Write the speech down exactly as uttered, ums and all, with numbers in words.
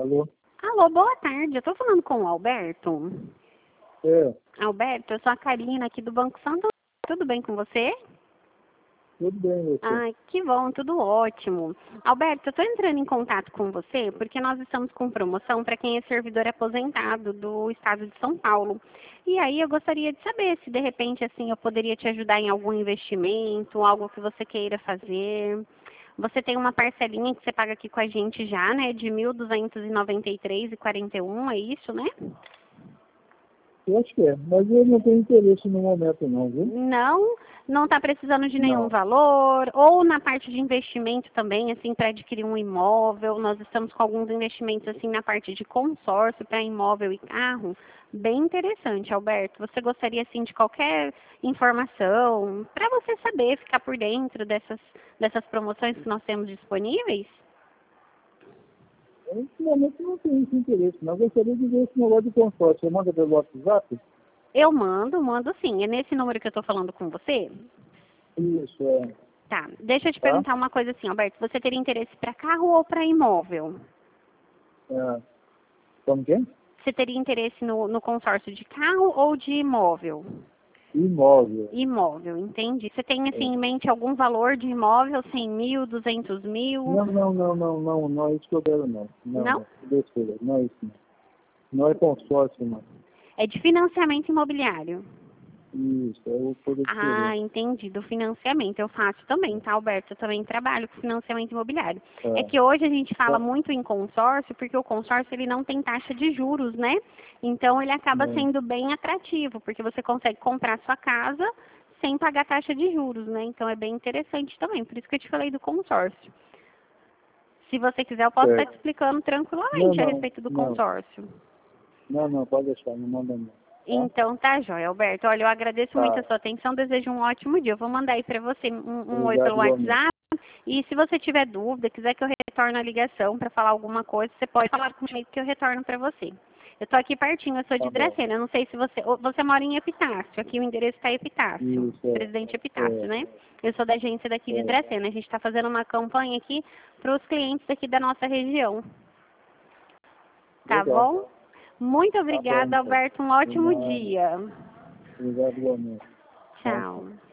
Alô? Alô, boa tarde. Eu tô falando com o Alberto. É, Alberto, eu sou a Karina aqui do Banco Santo. Tudo bem com você? tudo bem, você? Ai, que bom, tudo ótimo. Alberto, eu tô entrando em contato com você porque nós estamos com promoção para quem é servidor aposentado do estado de São Paulo. E aí eu gostaria de saber se de repente assim eu poderia te ajudar em algum investimento, algo que você queira fazer. Você tem uma parcelinha que você paga aqui com a gente já, né, de mil duzentos e noventa e três reais e quarenta e um, é isso, né? Eu acho que é, mas eu não tenho interesse no momento não, viu? Não, não está precisando de nenhum Não. valor, ou na parte de investimento também, assim, para adquirir um imóvel. Nós estamos com alguns investimentos, assim, na parte de consórcio para imóvel e carro. Bem interessante, Alberto. Você gostaria, assim, de qualquer informação, para você saber, ficar por dentro dessas, dessas promoções que nós temos disponíveis? Eu, nesse momento não tenho esse interesse, não. Eu gostaria de ver esse negócio de consórcio. Você manda pelo WhatsApp? Eu mando, mando sim. É nesse número que eu estou falando com você? Isso, é. Tá. Deixa eu te Tá? perguntar uma coisa assim, Alberto. Você teria interesse para carro ou para imóvel? É. Como que é? Você teria interesse no, no consórcio de carro ou de imóvel? Imóvel. Imóvel, entendi. Você tem assim É. em mente algum valor de imóvel? cem mil, duzentos mil? Não, não, não, não, não, não é isso que eu quero, não. Não, Não? não. Besteira, não é isso, não. Não é consórcio, não. É de financiamento imobiliário. Isso, é o coisa Ah, diferente. entendi. Do financiamento. Eu faço também, tá, Alberto? Eu também trabalho com financiamento imobiliário. É É. que hoje a gente fala Tá. muito em consórcio, porque o consórcio ele não tem taxa de juros, né? Então ele acaba É. sendo bem atrativo, porque você consegue comprar sua casa sem pagar taxa de juros, né? Então é bem interessante também. Por isso que eu te falei do consórcio. Se você quiser, eu posso estar te Certo. explicando Não, tranquilamente a não, respeito do não. consórcio. Não, não, pode deixar, não manda não. Tá? Então tá, joia, Alberto. Olha, eu agradeço muito a Tá. sua atenção, desejo um ótimo dia. Eu vou mandar aí para você um, um oi Obrigado pelo igualmente. WhatsApp. E se você tiver dúvida, quiser que eu retorne a ligação para falar alguma coisa, você pode falar comigo que eu retorno para você. Eu tô aqui pertinho, eu sou de Tá bom. Dracena. Eu não sei se você. ou Você mora em Epitácio. Aqui o endereço está Epitácio. Isso, é. Presidente Epitácio, É, né? Eu sou da agência daqui de é. Dracena. A gente está fazendo uma campanha aqui para os clientes daqui da nossa região. Tá Legal. bom? Muito Tá bom, obrigada, então. Alberto. Um De ótimo nada. dia. Obrigado igualmente. Tá? Tchau.